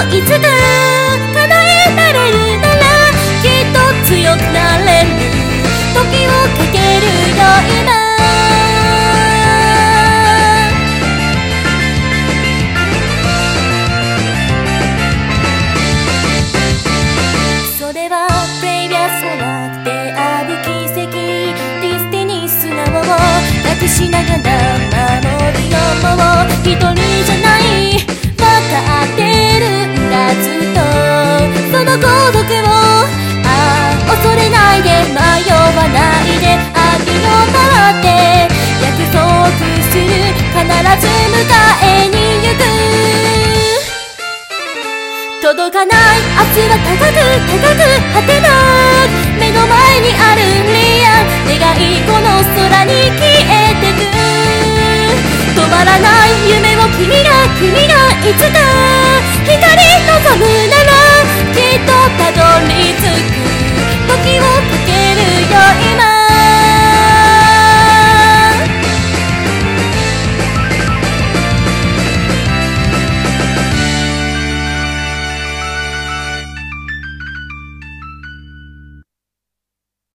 いつか叶えられるならきっと強くなれる時をかけるよ今それはプレイヤー空である奇跡ディスティニー素直を隠しながら守るよもう一人じゃない分かってるんだずっとその孤独を恐れないで迷わないで秋を回って約束する必ず迎えに行く届かない明日は高く高く果てなく目の前にあるリアル願いこの空に消えてく止まらない夢を君がいつか